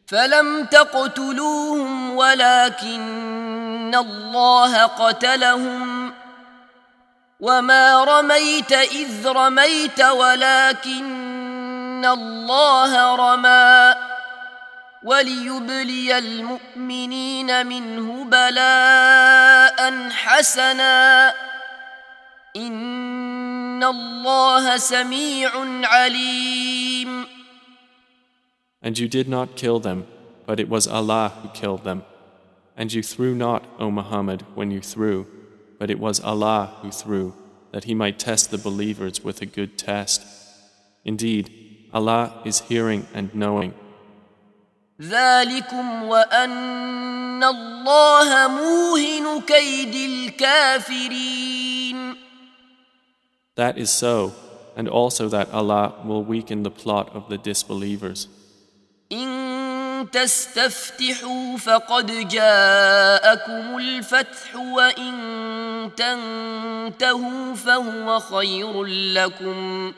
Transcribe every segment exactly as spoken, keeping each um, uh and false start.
فلم تقتلوهم ولكن الله قتلهم وما رميت إذ رميت ولكن الله رمى وليبلي المؤمنين منه بلاء حسنا إن الله سميع عليم. And you did not kill them, but it was Allah who killed them. And you threw not, O Muhammad, when you threw, but it was Allah who threw, that He might test the believers with a good test. Indeed, Allah is hearing and knowing. ذلكم وأن الله موهن كيد الكافرين. That is so, and also that Allah will weaken the plot of the disbelievers. إن تستفتحوا فقد جاءكم الفتح وإن تنتهوا فهو خير لكم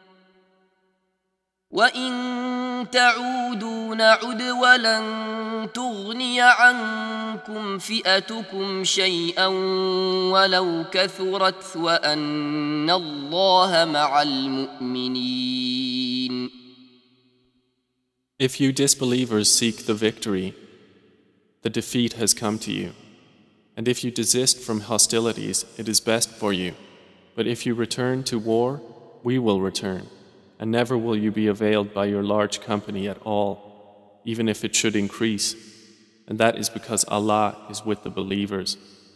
وإن تعودوا نعد ولن تغني عنكم فئتكم شيئا ولو كثرت وأن الله مع المؤمنين. If you disbelievers seek the victory, the defeat has come to you. And if you desist from hostilities, it is best for you. But if you return to war, we will return. And never will you be availed by your large company at all, even if it should increase. And that is because Allah is with the believers.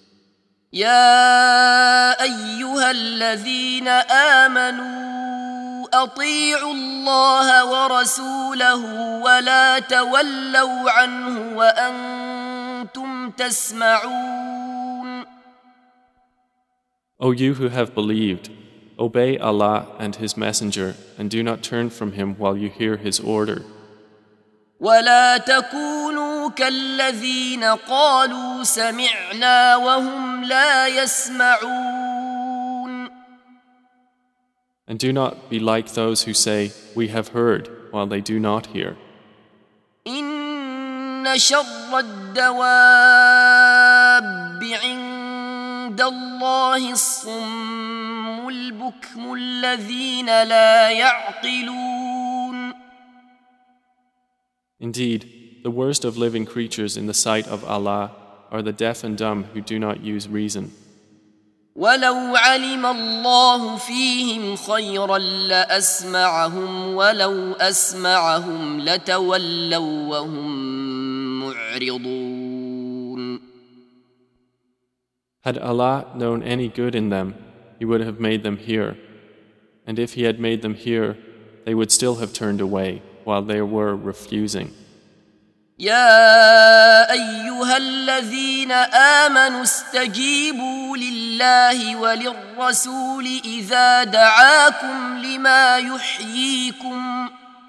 يا أيها الذين آمنوا أطيعوا الله ورسوله ولا تولوا عنه وأنتم تسمعون. O you who have believed, obey Allah and His Messenger and do not turn from Him while you hear His order. ولا تكونوا كالذين قالوا سمعنا وهم لا يسمعون. And do not be like those who say, we have heard, while they do not hear. إن شر الدواب عند الله الصم البكم الذين لا يعقلون. Indeed, the worst of living creatures in the sight of Allah are the deaf and dumb who do not use reason. ولو علم الله فيهم خيرا لأسمعهم ولو أسمعهم لتولوا وهم معرضون. Had Allah known any good in them, He would have made them hear. And if He had made them hear, they would still have turned away while they were refusing. يا أيها الذين آمنوا استجيبوا لله وللرسول إذا دعاكم لما يحييكم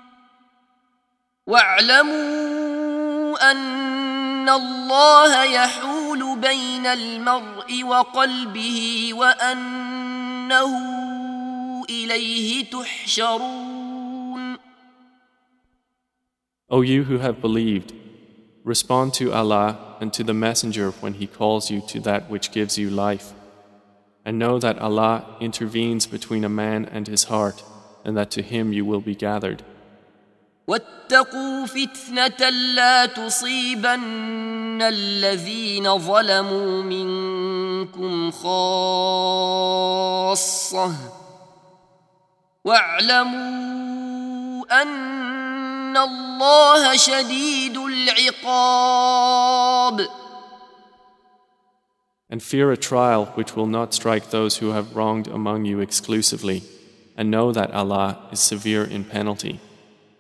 واعلموا أن الله يحول بين المرء وقلبه وأنه إليه تحشرون. O you who have believed, respond to Allah and to the Messenger when He calls you to that which gives you life. And know that Allah intervenes between a man and his heart, and that to Him you will be gathered. واتقوا فتنة لا تصيبن الذين ظلموا منكم خاصة واعلموا أن الله شديد العقاب. And fear a trial which will not strike those who have wronged among you exclusively, and know that Allah is severe in penalty.